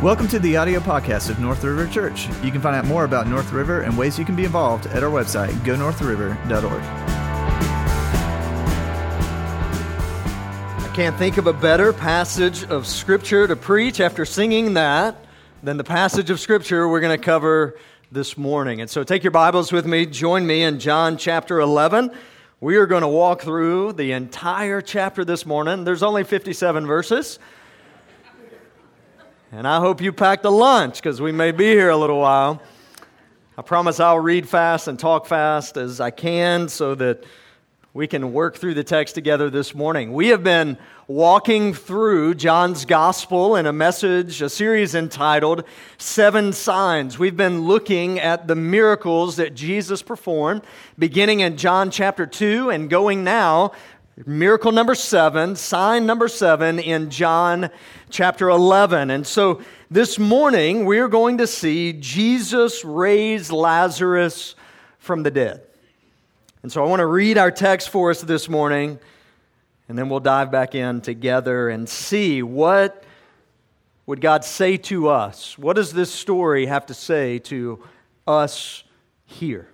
Welcome to the audio podcast of North River Church. You can find out more about North River and ways you can be involved at our website, gonorthriver.org. I can't think of a better passage of Scripture to preach after singing that than the passage of Scripture we're going to cover this morning. And so take your Bibles with me, join me in John chapter 11. We are going to walk through the entire chapter this morning. There's only 57 verses. And I hope you packed a lunch because we may be here a little while. I promise I'll read fast and talk fast as I can so that we can work through the text together this morning. We have been walking through John's Gospel in a series entitled Seven Signs. We've been looking at the miracles that Jesus performed, beginning in John chapter 2 and going now, miracle number 7, sign number 7 in John chapter 11. And so this morning we're going to see Jesus raise Lazarus from the dead. And so I want to read our text for us this morning, and then we'll dive back in together and see what would God say to us. What does this story have to say to us here?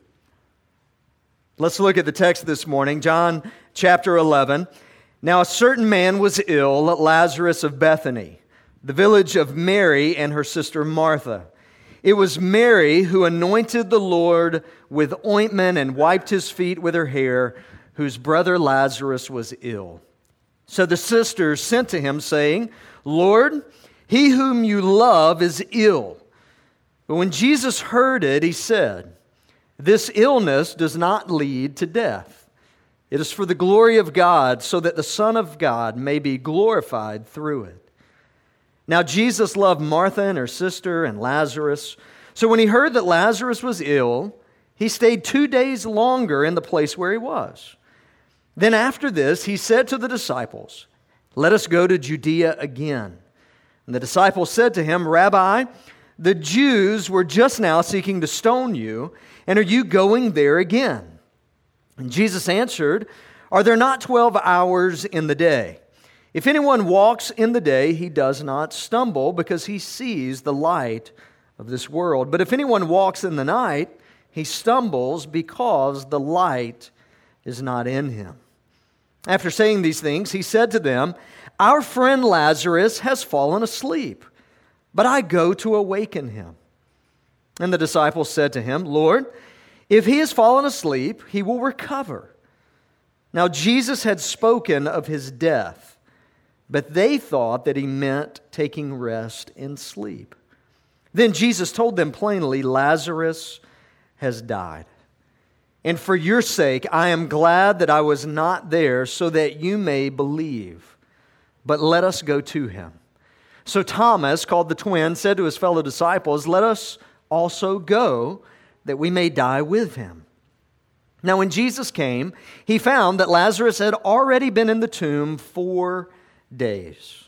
Let's look at the text this morning, John chapter 11. Now a certain man was ill, Lazarus of Bethany, the village of Mary and her sister Martha. It was Mary who anointed the Lord with ointment and wiped his feet with her hair, whose brother Lazarus was ill. So the sisters sent to him, saying, Lord, he whom you love is ill. But when Jesus heard it, he said, This illness does not lead to death. It is for the glory of God, so that the Son of God may be glorified through it. Now Jesus loved Martha and her sister and Lazarus. So when he heard that Lazarus was ill, he stayed 2 days longer in the place where he was. Then after this, he said to the disciples, Let us go to Judea again. And the disciples said to him, Rabbi, the Jews were just now seeking to stone you, and are you going there again? And Jesus answered, Are there not 12 hours in the day? If anyone walks in the day, he does not stumble, because he sees the light of this world. But if anyone walks in the night, he stumbles because the light is not in him. After saying these things, he said to them, Our friend Lazarus has fallen asleep, but I go to awaken him. And the disciples said to him, Lord, if he has fallen asleep, he will recover. Now Jesus had spoken of his death, but they thought that he meant taking rest in sleep. Then Jesus told them plainly, Lazarus has died. And for your sake, I am glad that I was not there, so that you may believe. But let us go to him. So Thomas, called the twin, said to his fellow disciples, Let us also go, that we may die with him. Now when Jesus came, he found that Lazarus had already been in the tomb 4 days.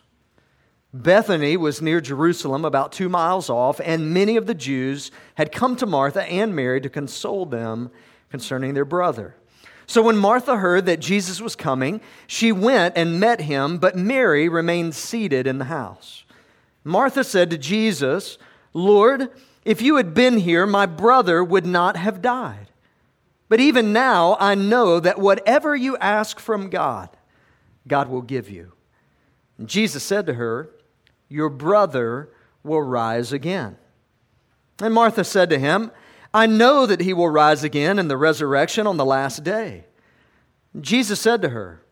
Bethany was near Jerusalem, about 2 miles off, and many of the Jews had come to Martha and Mary to console them concerning their brother. So when Martha heard that Jesus was coming, she went and met him, but Mary remained seated in the house. Martha said to Jesus, Lord, if you had been here, my brother would not have died. But even now I know that whatever you ask from God, God will give you. And Jesus said to her, Your brother will rise again. And Martha said to him, I know that he will rise again in the resurrection on the last day. And Jesus said to her,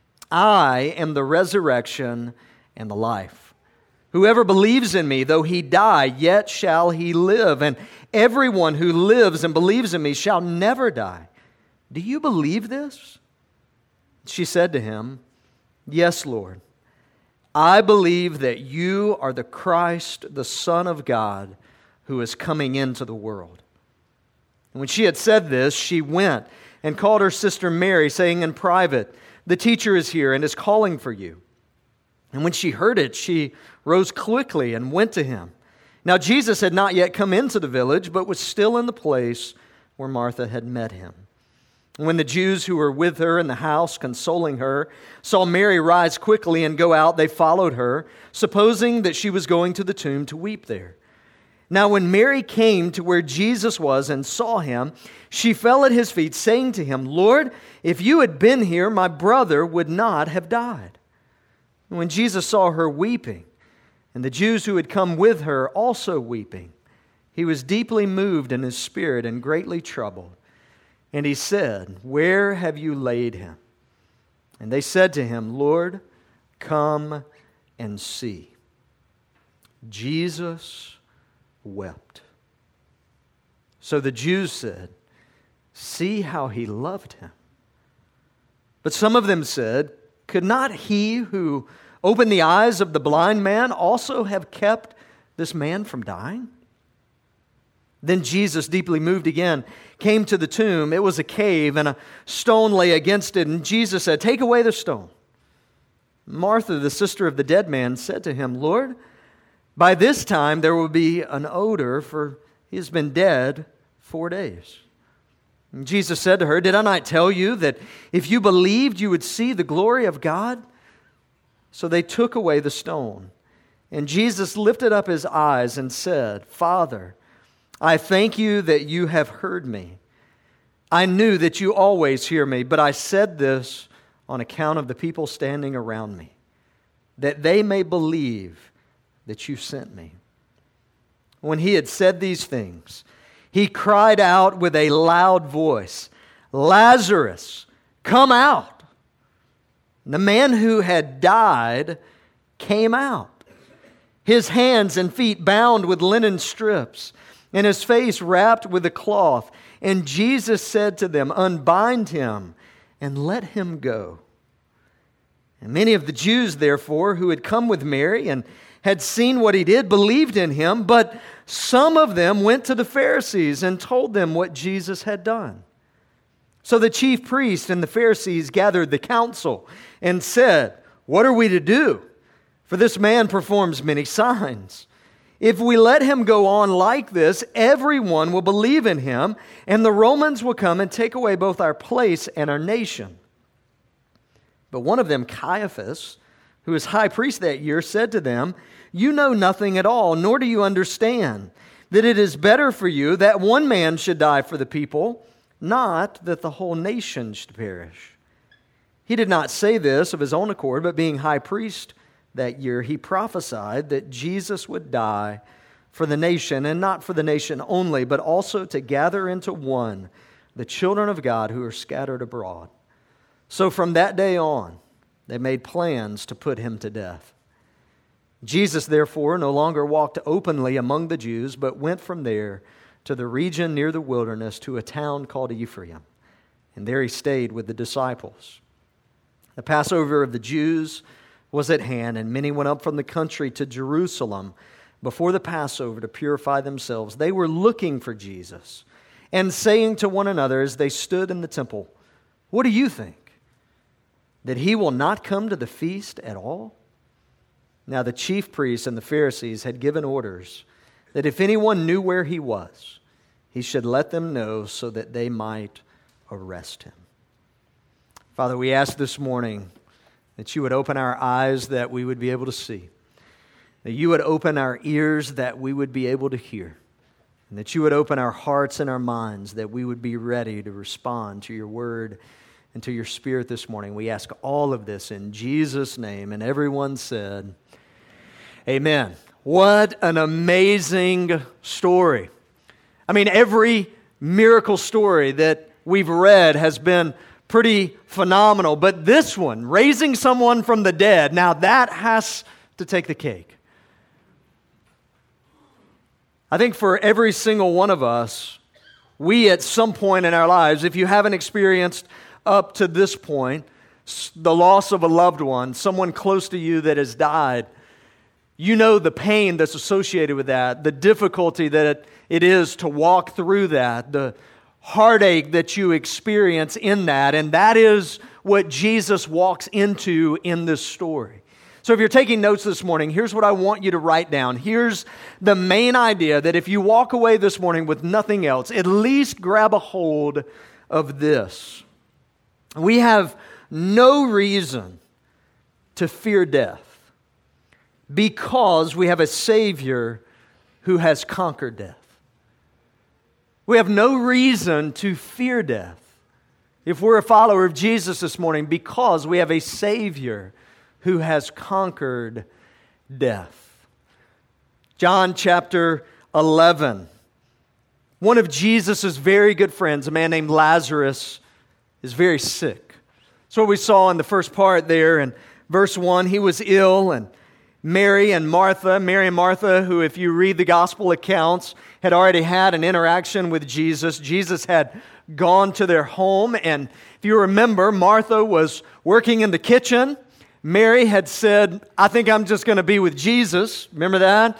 I am the resurrection and the life. Whoever believes in me, though he die, yet shall he live. And everyone who lives and believes in me shall never die. Do you believe this? She said to him, Yes, Lord. I believe that you are the Christ, the Son of God, who is coming into the world. And when she had said this, she went and called her sister Mary, saying in private, The teacher is here and is calling for you. And when she heard it, she rose quickly and went to him. Now Jesus had not yet come into the village, but was still in the place where Martha had met him. When the Jews who were with her in the house, consoling her, saw Mary rise quickly and go out, they followed her, supposing that she was going to the tomb to weep there. Now when Mary came to where Jesus was and saw him, she fell at his feet, saying to him, "Lord, if you had been here, my brother would not have died." And when Jesus saw her weeping, and the Jews who had come with her also weeping, he was deeply moved in his spirit and greatly troubled. And he said, "Where have you laid him?" And they said to him, "Lord, come and see." Jesus wept. So the Jews said, "See how he loved him." But some of them said, "Could not he who opened the eyes of the blind man also have kept this man from dying?" Then Jesus, deeply moved again, came to the tomb. It was a cave, and a stone lay against it. And Jesus said, "Take away the stone." Martha, the sister of the dead man, said to him, "Lord, by this time there will be an odor, for he has been dead 4 days." And Jesus said to her, "Did I not tell you that if you believed, you would see the glory of God?" So they took away the stone. And Jesus lifted up his eyes and said, "Father, I thank you that you have heard me. I knew that you always hear me, but I said this on account of the people standing around me, that they may believe that you sent me." When he had said these things, he cried out with a loud voice, "Lazarus, come out!" The man who had died came out, his hands and feet bound with linen strips, and his face wrapped with a cloth. And Jesus said to them, "Unbind him and let him go." And many of the Jews, therefore, who had come with Mary and had seen what he did, believed in him. But some of them went to the Pharisees and told them what Jesus had done. So the chief priests and the Pharisees gathered the council and said, "What are we to do? For this man performs many signs. If we let him go on like this, everyone will believe in him, and the Romans will come and take away both our place and our nation." But one of them, Caiaphas, who was high priest that year, said to them, "You know nothing at all, nor do you understand that it is better for you that one man should die for the people, not that the whole nation should perish." He did not say this of his own accord, but being high priest that year, he prophesied that Jesus would die for the nation, and not for the nation only, but also to gather into one the children of God who are scattered abroad. So from that day on, they made plans to put him to death. Jesus, therefore, no longer walked openly among the Jews, but went from there to the region near the wilderness to a town called Ephraim. And there he stayed with the disciples. The Passover of the Jews was at hand, and many went up from the country to Jerusalem before the Passover to purify themselves. They were looking for Jesus and saying to one another as they stood in the temple, "What do you think? That he will not come to the feast at all?" Now the chief priests and the Pharisees had given orders that if anyone knew where he was, he should let them know so that they might arrest him. Father, we ask this morning that you would open our eyes that we would be able to see, that you would open our ears that we would be able to hear, and that you would open our hearts and our minds that we would be ready to respond to your word and to your Spirit this morning. We ask all of this in Jesus' name, and everyone said, amen. What an amazing story. I mean, every miracle story that we've read has been pretty phenomenal, but this one, raising someone from the dead, now that has to take the cake. I think for every single one of us, we at some point in our lives, if you haven't experienced up to this point the loss of a loved one, someone close to you that has died, you know the pain that's associated with that, the difficulty that it is to walk through that, the heartache that you experience in that, and that is what Jesus walks into in this story. So if you're taking notes this morning, here's what I want you to write down. Here's the main idea that if you walk away this morning with nothing else, at least grab a hold of this. We have no reason to fear death because we have a Savior who has conquered death. We have no reason to fear death if we're a follower of Jesus this morning because we have a Savior who has conquered death. John chapter 11. One of Jesus' very good friends, a man named Lazarus, is very sick. That's what we saw in the first part there in verse 1. He was ill, and Mary and Martha, who, if you read the gospel accounts, had already had an interaction with Jesus. Jesus had gone to their home, and if you remember, Martha was working in the kitchen. Mary had said, I think I'm just going to be with Jesus. Remember that?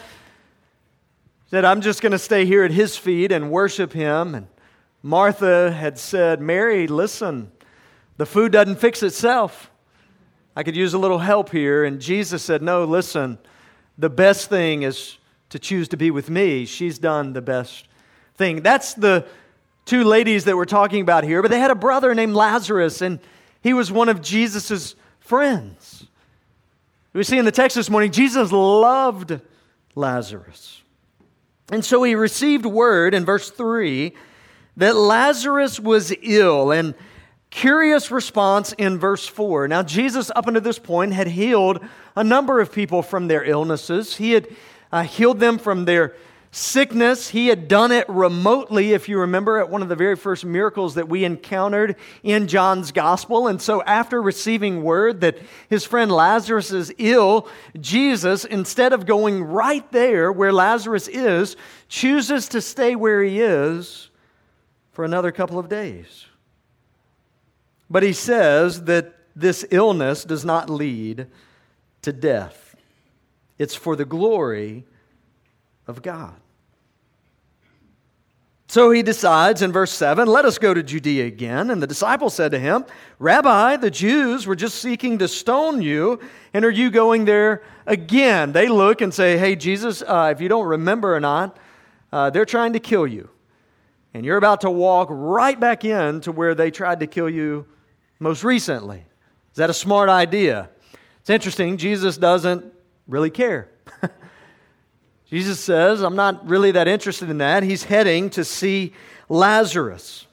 Said, I'm just going to stay here at His feet and worship Him. And Martha had said, Mary, listen, the food doesn't fix itself. I could use a little help here. And Jesus said, no, listen, the best thing is to choose to be with me. She's done the best thing. That's the two ladies that we're talking about here. But they had a brother named Lazarus, and he was one of Jesus' friends. We see in the text this morning, Jesus loved Lazarus. And so he received word in verse 3 that Lazarus was ill, and curious response in verse 4. Now, Jesus, up until this point, had healed a number of people from their illnesses. He had healed them from their sickness. He had done it remotely, if you remember, at one of the very first miracles that we encountered in John's gospel. And so after receiving word that his friend Lazarus is ill, Jesus, instead of going right there where Lazarus is, chooses to stay where he is for another couple of days. But he says that this illness does not lead to death. It's for the glory of God. So he decides in verse 7, let us go to Judea again. And the disciples said to him, Rabbi, the Jews were just seeking to stone you, and are you going there again? They look and say, hey, Jesus, if you don't remember or not, they're trying to kill you. And you're about to walk right back in to where they tried to kill you most recently. Is that a smart idea? It's interesting. Jesus doesn't really care. Jesus says, I'm not really that interested in that. He's heading to see Lazarus.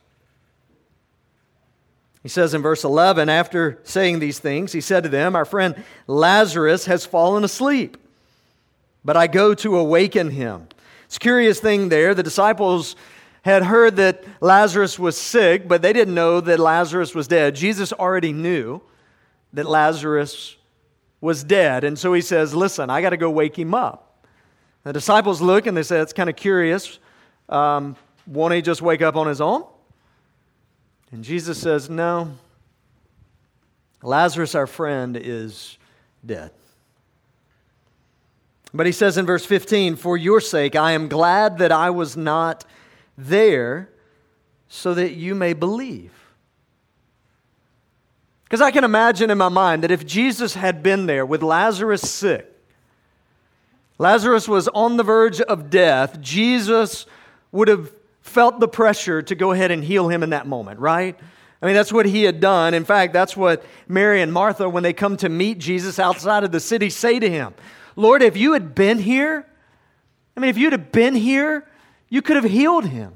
He says in verse 11, after saying these things, he said to them, our friend Lazarus has fallen asleep, but I go to awaken him. It's a curious thing there. The disciples had heard that Lazarus was sick, but they didn't know that Lazarus was dead. Jesus already knew that Lazarus was dead. And so he says, listen, I got to go wake him up. The disciples look and they say, it's kind of curious. Won't he just wake up on his own? And Jesus says, no. Lazarus, our friend, is dead. But he says in verse 15, for your sake, I am glad that I was not there so that you may believe. Because I can imagine in my mind that if Jesus had been there with Lazarus sick, Lazarus was on the verge of death, Jesus would have felt the pressure to go ahead and heal him in that moment, right? I mean, that's what he had done. In fact, that's what Mary and Martha, when they come to meet Jesus outside of the city, say to him. Lord, if you had been here, if you'd have been here, you could have healed him.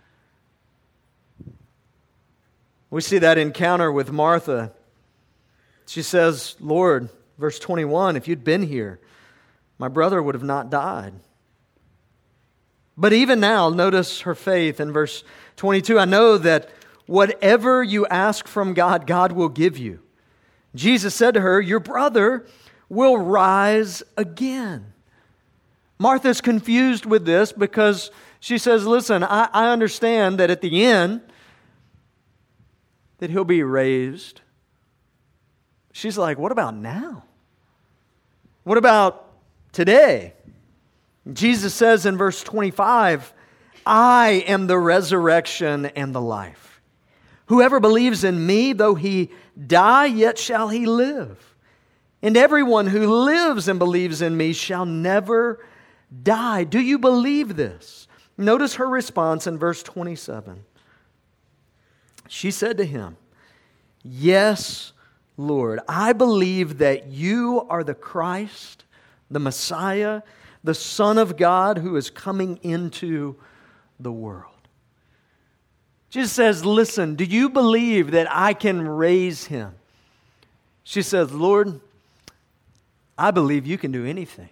We see that encounter with Martha. She says, Lord, verse 21, if you'd been here, my brother would have not died. But even now, notice her faith in verse 22. I know that whatever you ask from God, God will give you. Jesus said to her, your brother will rise again. Martha's confused with this because she says, listen, I understand that at the end that he'll be raised. She's like, what about now? What about today? Jesus says in verse 25, I am the resurrection and the life. Whoever believes in me, though he die, yet shall he live. And everyone who lives and believes in me shall never die. Do you believe this? Notice her response in verse 27. She said to him, "Yes, Lord, I believe that you are the Christ, the Messiah, the Son of God who is coming into the world." Jesus says, "Listen, do you believe that I can raise him?" She says, "Lord, I believe you can do anything.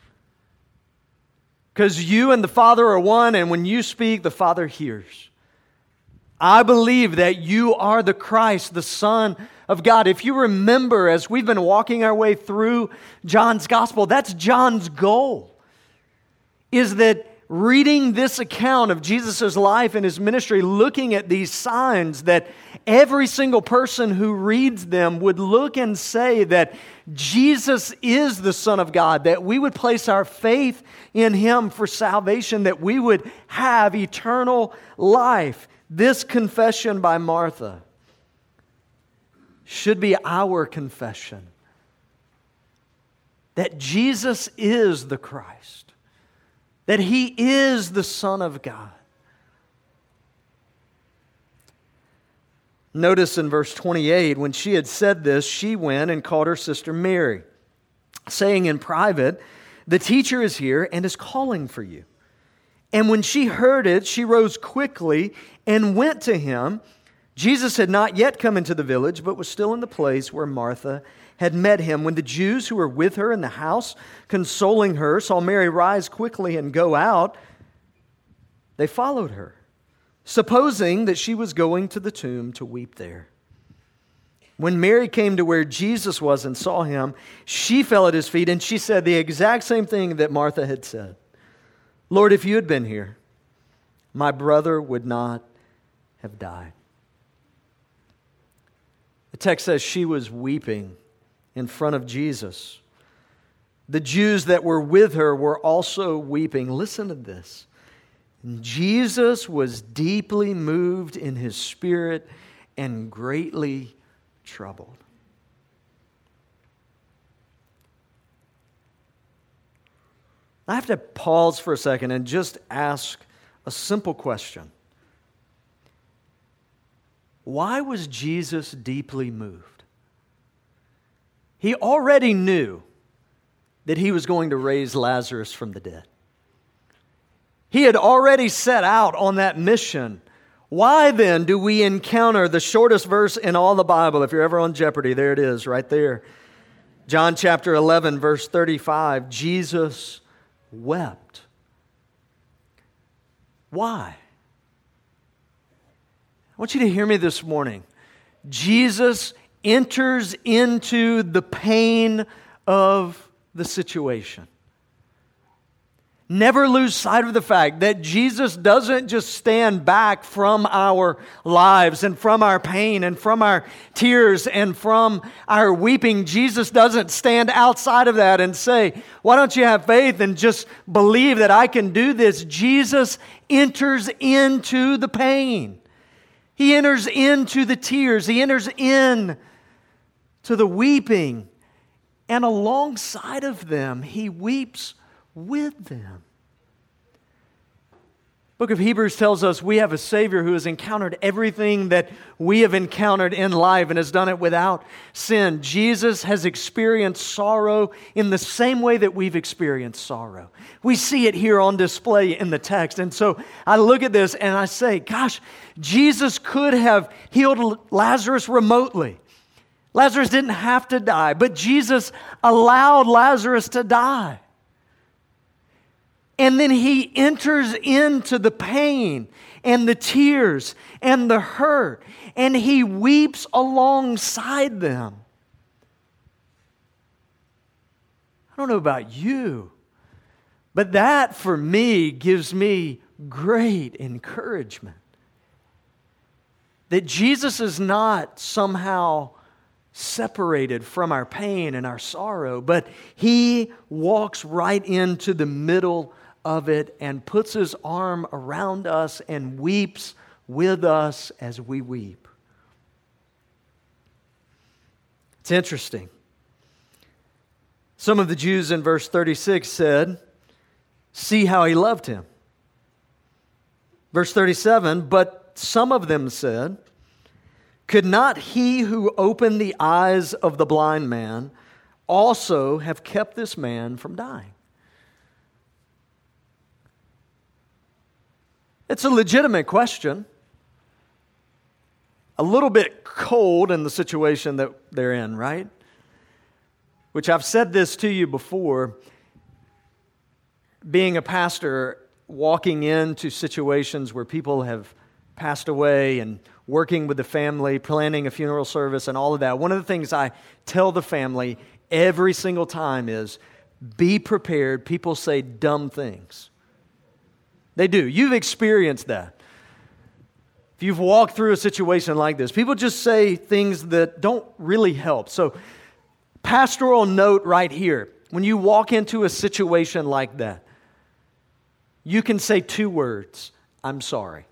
Because you and the Father are one, and when you speak, the Father hears. I believe that you are the Christ, the Son of God." If you remember, as we've been walking our way through John's Gospel, that's John's goal, is that reading this account of Jesus' life and his ministry, looking at these signs, that every single person who reads them would look and say that Jesus is the Son of God, that we would place our faith in him for salvation, that we would have eternal life. This confession by Martha should be our confession, that Jesus is the Christ, that he is the Son of God. Notice in verse 28, when she had said this, she went and called her sister Mary, saying in private, "The teacher is here and is calling for you." And when she heard it, she rose quickly and went to him. Jesus had not yet come into the village, but was still in the place where Martha had met him. When the Jews who were with her in the house, consoling her, saw Mary rise quickly and go out, they followed her, supposing that she was going to the tomb to weep there. When Mary came to where Jesus was and saw him, she fell at his feet, and she said the exact same thing that Martha had said. "Lord, if you had been here, my brother would not have died." The text says she was weeping in front of Jesus. The Jews that were with her were also weeping. Listen to this. Jesus was deeply moved in his spirit and greatly troubled. I have to pause for a second and just ask a simple question. Why was Jesus deeply moved? He already knew that he was going to raise Lazarus from the dead. He had already set out on that mission. Why then do we encounter the shortest verse in all the Bible? If you're ever on Jeopardy, there it is, right there. John chapter 11, verse 35, Jesus wept. Why? I want you to hear me this morning. Jesus enters into the pain of the situation. Never lose sight of the fact that Jesus doesn't just stand back from our lives and from our pain and from our tears and from our weeping. Jesus doesn't stand outside of that and say, "Why don't you have faith and just believe that I can do this?" Jesus enters into the pain. He enters into the tears. He enters in to the weeping. And alongside of them, he weeps with them. The book of Hebrews tells us we have a Savior who has encountered everything that we have encountered in life and has done it without sin. Jesus has experienced sorrow in the same way that we've experienced sorrow. We see it here on display in the text. And so I look at this and I say, gosh, Jesus could have healed Lazarus remotely. Lazarus didn't have to die, but Jesus allowed Lazarus to die. And then he enters into the pain and the tears and the hurt, and he weeps alongside them. I don't know about you, but that for me gives me great encouragement. That Jesus is not somehow separated from our pain and our sorrow, but he walks right into the middle of it and puts his arm around us and weeps with us as we weep. It's interesting. Some of the Jews in verse 36 said, "See how he loved him." Verse 37, but some of them said, Could not he who opened the eyes of the blind man also have kept this man from dying? It's a legitimate question. A little bit cold in the situation that they're in, right? Which I've said this to you before. Being a pastor, walking into situations where people have passed away and working with the family, planning a funeral service and all of that, one of the things I tell the family every single time is, be prepared. People say dumb things. They do. You've experienced that. If you've walked through a situation like this, people just say things that don't really help. So, pastoral note right here. When you walk into a situation like that, you can say 2 words, I'm sorry.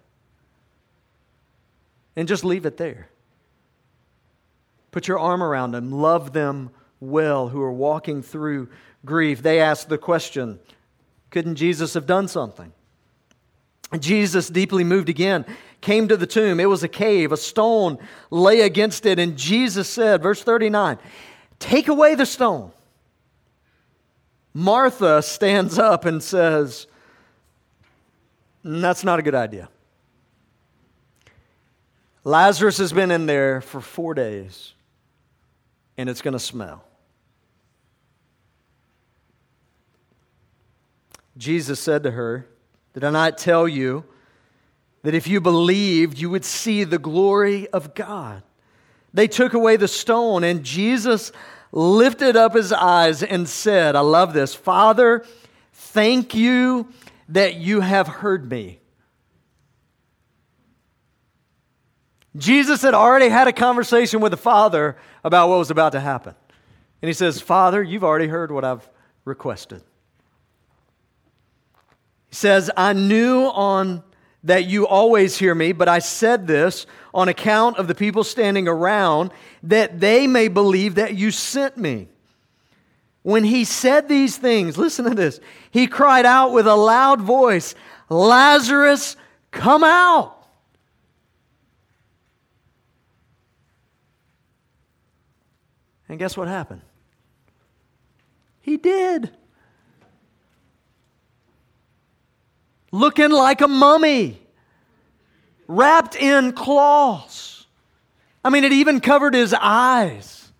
And just leave it there. Put your arm around them. Love them well who are walking through grief. They ask the question, couldn't Jesus have done something? And Jesus, deeply moved again, came to the tomb. It was a cave. A stone lay against it. And Jesus said, verse 39, take away the stone. Martha stands up and says, that's not a good idea. Lazarus has been in there for 4 days, and it's going to smell. Jesus said to her, did I not tell you that if you believed, you would see the glory of God? They took away the stone, and Jesus lifted up his eyes and said, I love this, Father, thank you that you have heard me. Jesus had already had a conversation with the Father about what was about to happen. And he says, Father, you've already heard what I've requested. He says, I knew that you always hear me, but I said this on account of the people standing around, that they may believe that you sent me. When he said these things, listen to this, he cried out with a loud voice, Lazarus, come out. And guess what happened? He did. Looking like a mummy, wrapped in cloths. I mean, it even covered his eyes.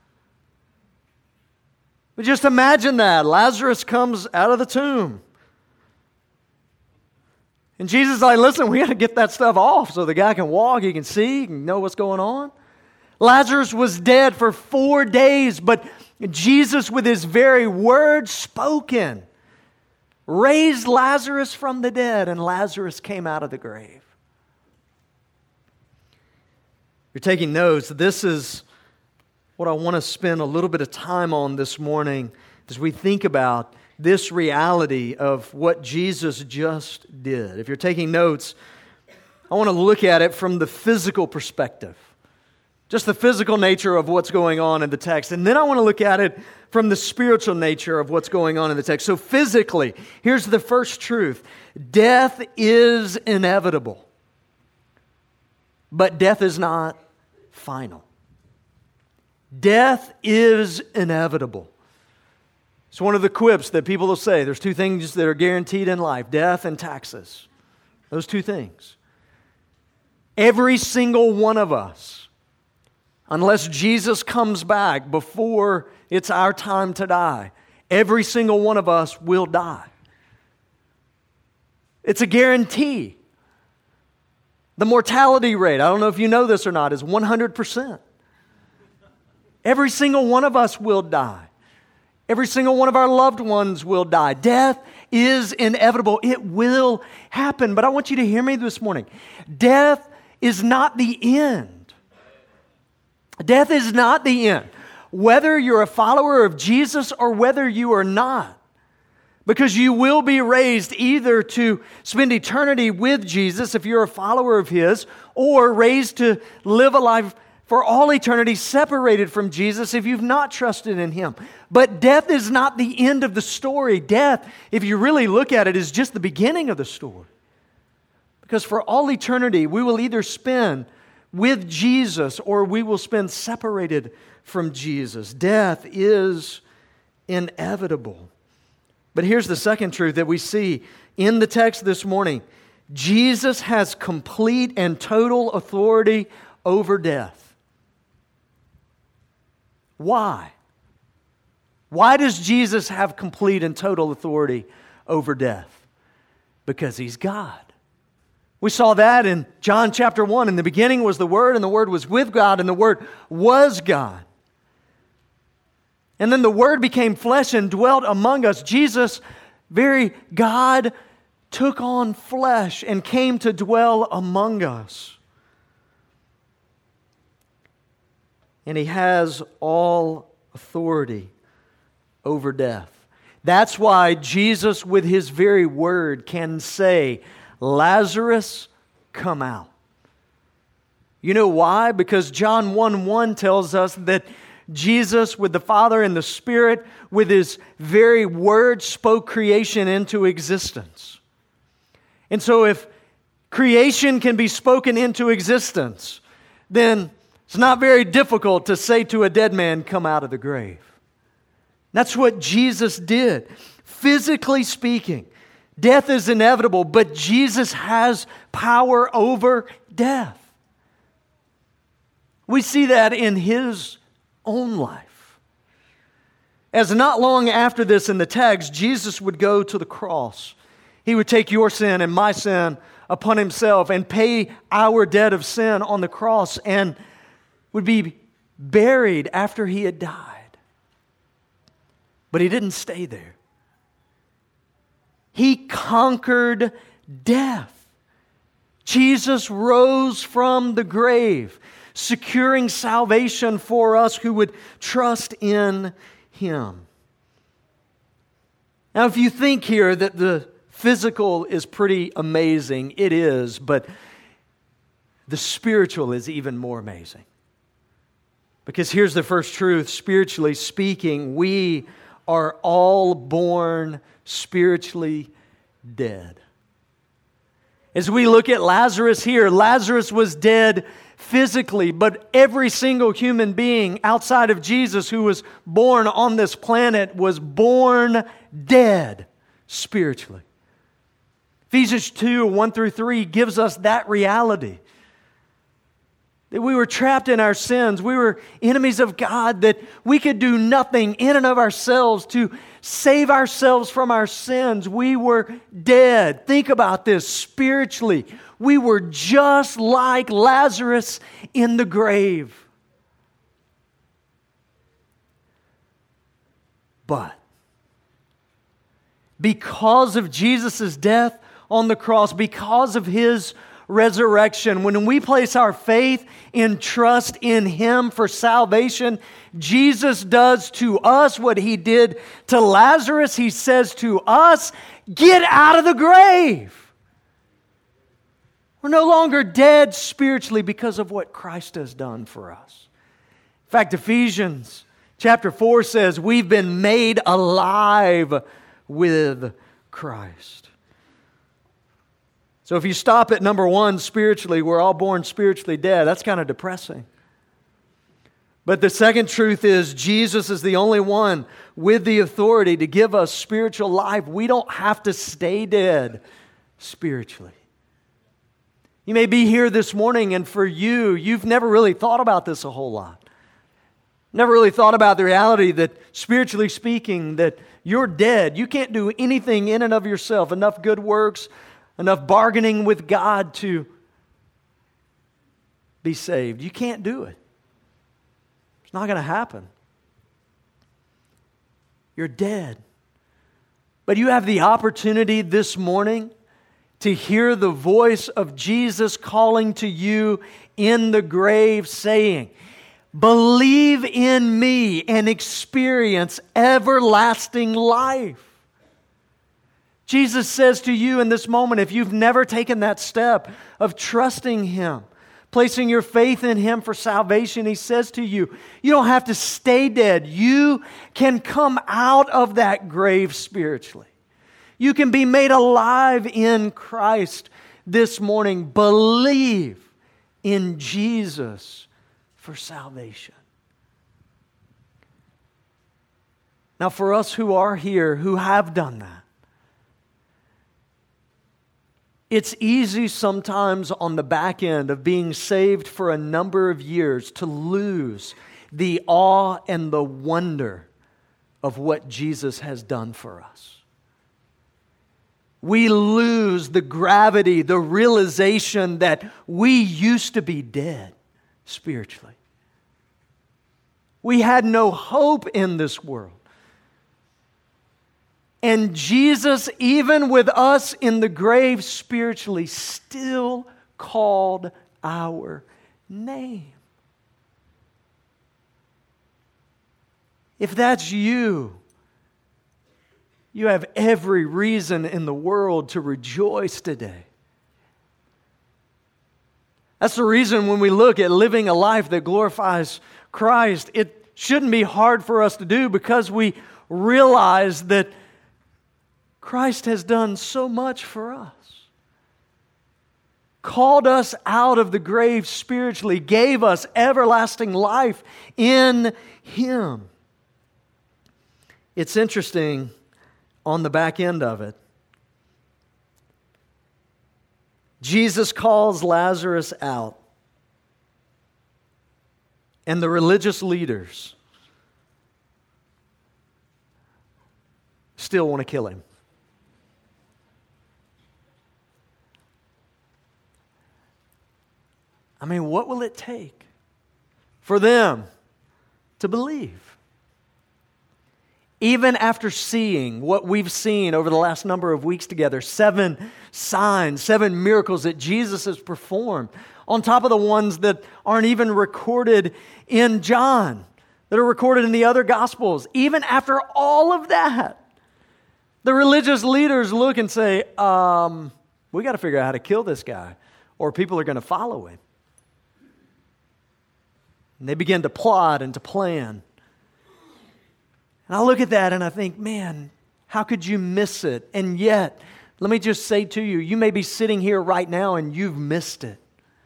But just imagine that. Lazarus comes out of the tomb. And Jesus is like, listen, we got to get that stuff off so the guy can walk, he can see, he can know what's going on. Lazarus was dead for 4 days, but Jesus, with his very words spoken, raised Lazarus from the dead, and Lazarus came out of the grave. If you're taking notes, this is what I want to spend a little bit of time on this morning as we think about this reality of what Jesus just did. If you're taking notes, I want to look at it from the physical perspective. Just the physical nature of what's going on in the text. And then I want to look at it from the spiritual nature of what's going on in the text. So physically, here's the first truth. Death is inevitable. But death is not final. Death is inevitable. It's one of the quips that people will say. There's 2 things that are guaranteed in life. Death and taxes. Those 2 things. Every single one of us, unless Jesus comes back before it's our time to die, every single one of us will die. It's a guarantee. The mortality rate, I don't know if you know this or not, is 100%. Every single one of us will die. Every single one of our loved ones will die. Death is inevitable. It will happen. But I want you to hear me this morning. Death is not the end. Death is not the end. Whether you're a follower of Jesus or whether you are not. Because you will be raised either to spend eternity with Jesus if you're a follower of His, or raised to live a life for all eternity separated from Jesus if you've not trusted in Him. But death is not the end of the story. Death, if you really look at it, is just the beginning of the story. Because for all eternity, we will either spend with Jesus or we will spend separated from Jesus. Death is inevitable. But here's the second truth that we see in the text this morning. Jesus has complete and total authority over death. Why? Why does Jesus have complete and total authority over death? Because He's God. We saw that in John chapter 1. In the beginning was the Word, and the Word was with God, and the Word was God. And then the Word became flesh and dwelt among us. Jesus, very God, took on flesh and came to dwell among us. And He has all authority over death. That's why Jesus, with His very word, can say, Lazarus, come out. You know why? Because John 1:1 tells us that Jesus, with the Father and the Spirit, with His very word, spoke creation into existence. And so if creation can be spoken into existence, then it's not very difficult to say to a dead man, come out of the grave. That's what Jesus did. Physically speaking, death is inevitable, but Jesus has power over death. We see that in His own life. As not long after this in the text, Jesus would go to the cross. He would take your sin and my sin upon Himself and pay our debt of sin on the cross and would be buried after He had died. But He didn't stay there. He conquered death. Jesus rose from the grave, securing salvation for us who would trust in Him. Now, if you think here that the physical is pretty amazing, it is, but the spiritual is even more amazing. Because here's the first truth, spiritually speaking, we are all born spiritually dead. As we look at Lazarus here, Lazarus was dead physically, but every single human being outside of Jesus who was born on this planet was born dead spiritually. Ephesians 2:1-3 gives us that reality. That we were trapped in our sins. We were enemies of God. That we could do nothing in and of ourselves to save ourselves from our sins. We were dead. Think about this spiritually. We were just like Lazarus in the grave. But because of Jesus' death on the cross, because of His resurrection, when we place our faith and trust in Him for salvation, Jesus does to us what He did to Lazarus. He says to us, get out of the grave. We're no longer dead spiritually because of what Christ has done for us. In fact, Ephesians chapter 4 says we've been made alive with Christ. So if you stop at number one, spiritually, we're all born spiritually dead. That's kind of depressing. But the second truth is Jesus is the only one with the authority to give us spiritual life. We don't have to stay dead spiritually. You may be here this morning and for you, you've never really thought about this a whole lot. Never really thought about the reality that spiritually speaking, that you're dead. You can't do anything in and of yourself, enough good works, enough bargaining with God to be saved. You can't do it. It's not going to happen. You're dead. But you have the opportunity this morning to hear the voice of Jesus calling to you in the grave saying, believe in me and experience everlasting life. Jesus says to you in this moment, if you've never taken that step of trusting Him, placing your faith in Him for salvation, He says to you, you don't have to stay dead. You can come out of that grave spiritually. You can be made alive in Christ this morning. Believe in Jesus for salvation. Now, for us who are here, who have done that, it's easy sometimes on the back end of being saved for a number of years to lose the awe and the wonder of what Jesus has done for us. We lose the gravity, the realization that we used to be dead spiritually. We had no hope in this world. And Jesus, even with us in the grave spiritually, still called our name. If that's you, you have every reason in the world to rejoice today. That's the reason when we look at living a life that glorifies Christ, it shouldn't be hard for us to do because we realize that Christ has done so much for us. Called us out of the grave spiritually, gave us everlasting life in Him. It's interesting on the back end of it. Jesus calls Lazarus out, and the religious leaders still want to kill him. I mean, what will it take for them to believe? Even after seeing what we've seen over the last number of weeks together, 7 signs, 7 miracles that Jesus has performed, on top of the ones that aren't even recorded in John, that are recorded in the other Gospels. Even after all of that, the religious leaders look and say, we got to figure out how to kill this guy, or people are going to follow him. And they begin to plot and to plan. And I look at that and I think, man, how could you miss it? And yet, let me just say to you, you may be sitting here right now and you've missed it.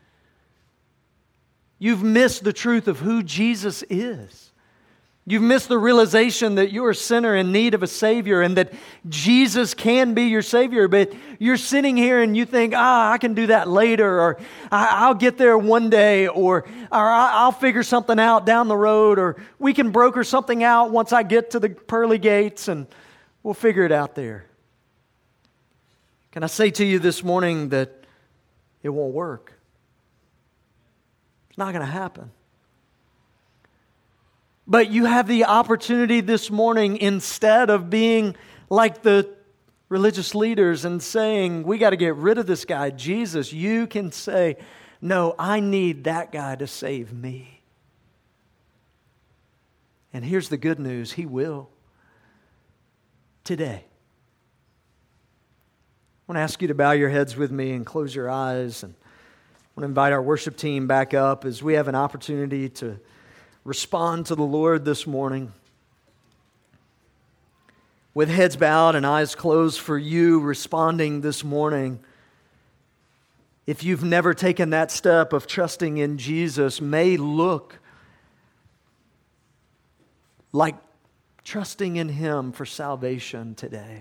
You've missed the truth of who Jesus is. You've missed the realization that you're a sinner in need of a Savior and that Jesus can be your Savior, but you're sitting here and you think, I can do that later, or I'll get there one day, or I'll figure something out down the road, or we can broker something out once I get to the pearly gates and we'll figure it out there. Can I say to you this morning that it won't work? It's not going to happen. But you have the opportunity this morning, instead of being like the religious leaders and saying, we got to get rid of this guy, Jesus, you can say, no, I need that guy to save me. And here's the good news, He will. Today. I want to ask you to bow your heads with me and close your eyes. And I want to invite our worship team back up as we have an opportunity to respond to the Lord this morning. With heads bowed and eyes closed for you responding this morning, if you've never taken that step of trusting in Jesus, may look like trusting in Him for salvation today.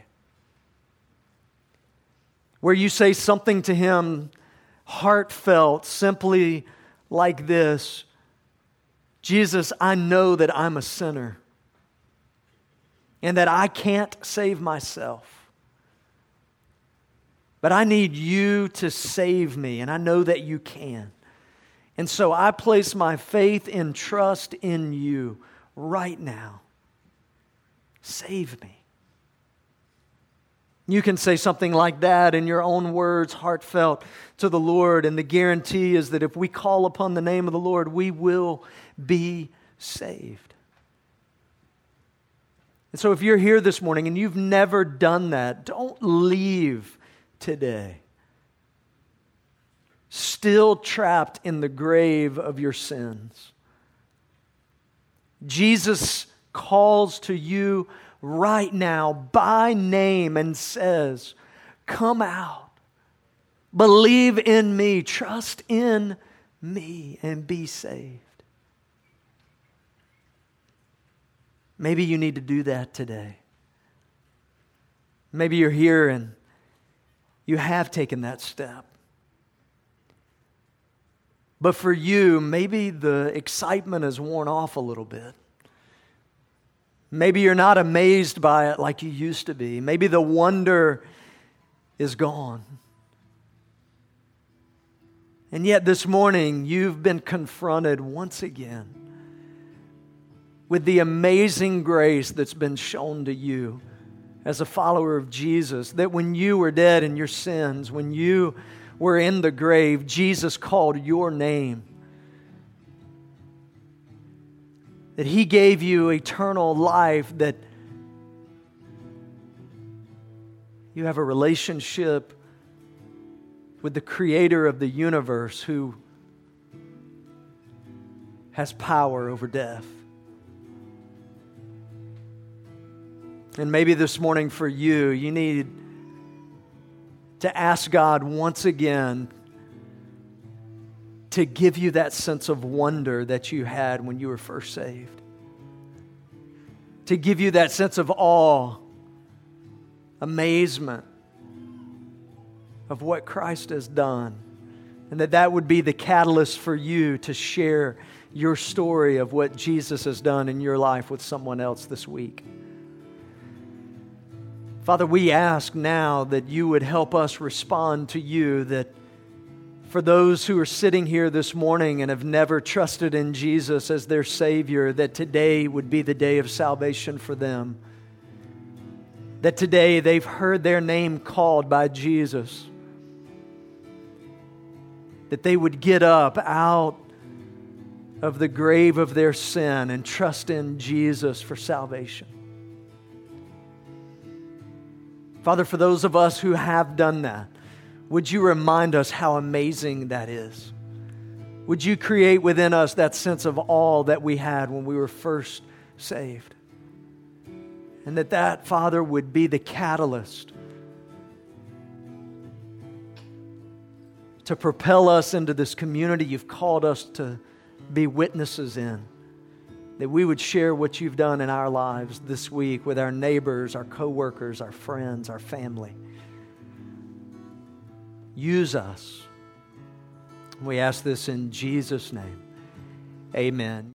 Where you say something to Him heartfelt, simply like this: Jesus, I know that I'm a sinner and that I can't save myself. But I need you to save me, and I know that you can. And so I place my faith and trust in you right now. Save me. You can say something like that in your own words, heartfelt to the Lord, and the guarantee is that if we call upon the name of the Lord, we will be saved. And so if you're here this morning and you've never done that, don't leave today still trapped in the grave of your sins. Jesus calls to you right now by name and says, come out, believe in me, trust in me and be saved. Maybe you need to do that today. Maybe you're here and you have taken that step. But for you, maybe the excitement has worn off a little bit. Maybe you're not amazed by it like you used to be. Maybe the wonder is gone. And yet this morning, you've been confronted once again with the amazing grace that's been shown to you as a follower of Jesus, that when you were dead in your sins, when you were in the grave, Jesus called your name. That He gave you eternal life, that you have a relationship with the Creator of the universe who has power over death. And maybe this morning for you, you need to ask God once again to give you that sense of wonder that you had when you were first saved. To give you that sense of awe, amazement of what Christ has done. And that would be the catalyst for you to share your story of what Jesus has done in your life with someone else this week. Father, we ask now that you would help us respond to you, that for those who are sitting here this morning and have never trusted in Jesus as their Savior, that today would be the day of salvation for them. That today they've heard their name called by Jesus. That they would get up out of the grave of their sin and trust in Jesus for salvation. Father, for those of us who have done that, would you remind us how amazing that is? Would you create within us that sense of awe that we had when we were first saved? And that, Father, would be the catalyst to propel us into this community you've called us to be witnesses in. That we would share what you've done in our lives this week with our neighbors, our coworkers, our friends, our family. Use us. We ask this in Jesus' name. Amen.